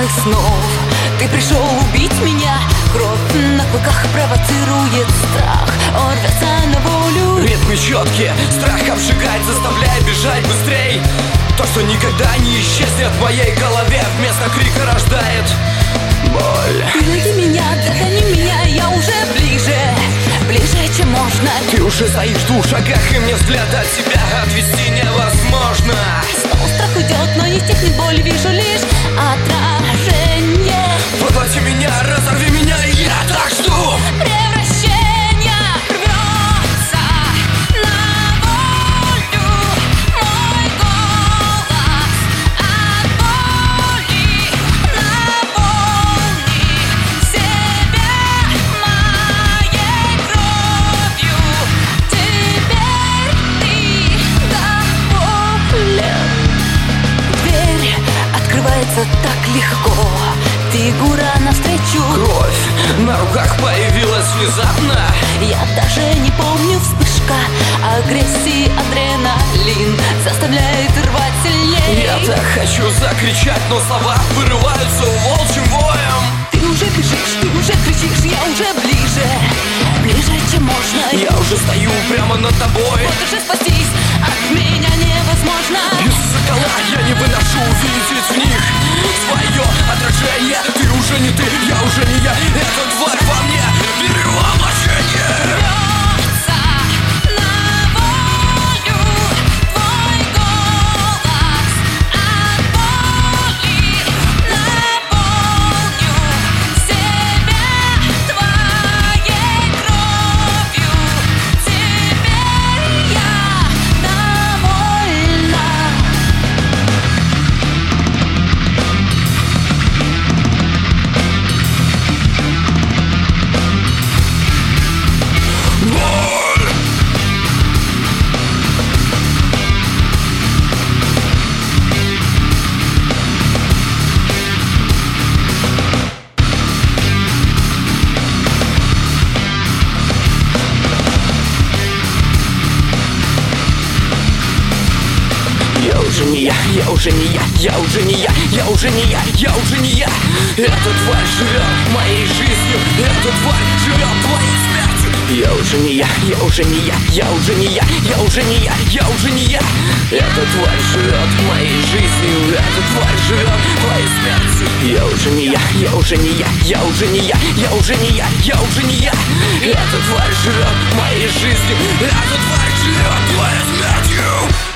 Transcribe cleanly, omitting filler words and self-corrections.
кошмарных снов. Ты пришел убить меня, кровь на клыках провоцирует страх. Он рвется на волю. Ритмы четкие, страх обжигает, заставляет бежать быстрей. То, что никогда не исчезнет в моей голове, вместо крика рождает боль. Ты найди меня, догони меня, я уже ближе, ближе, чем можно. Ты уже стоишь в 2 шагах, и мне взгляд от тебя отвести невозможно. Снова страх уйдет, но не стихнет боль, вижу лишь отражение. Поглоти меня, разорви меня, я так жду. Превращение рвется на волю. Мой голос от боли наполни себя моей кровью. Теперь ты доволен. Дверь открывается так легко, фигура навстречу. Кровь на руках появилась внезапно. Я даже не помню вспышка агрессии, адреналин заставляет рвать сильнее. Я так хочу закричать, но слова вырываются волчьим воем. Ты уже бежишь, ты уже кричишь, я уже ближе, ближе, чем можно. Я уже стою прямо над тобой. Вот уже спастись от меня невозможно. Из зеркала я не выношу видеть в них свое отражение. Ты уже не ты, я уже не я. Эта тварь во мне, перевоплощение. Рвется на волю твой голос от боли. Наполню себя твоей кровью. Теперь я довольна. Боль! Я уже не я, я уже не я, я уже не я, я уже не я, я уже не я. Эта тварь живет моей жизнью, эта тварь живет твоей смертью. Я уже не я, я уже не я, я уже не я, я уже не я, я уже не я. Эта тварь живет моей жизнью, эта тварь живет твоей смертью. Я уже не я, я уже не я, я уже не я, я уже не я, я уже не я. Эта тварь живет моей жизнью, эта тварь живет твоей смертью.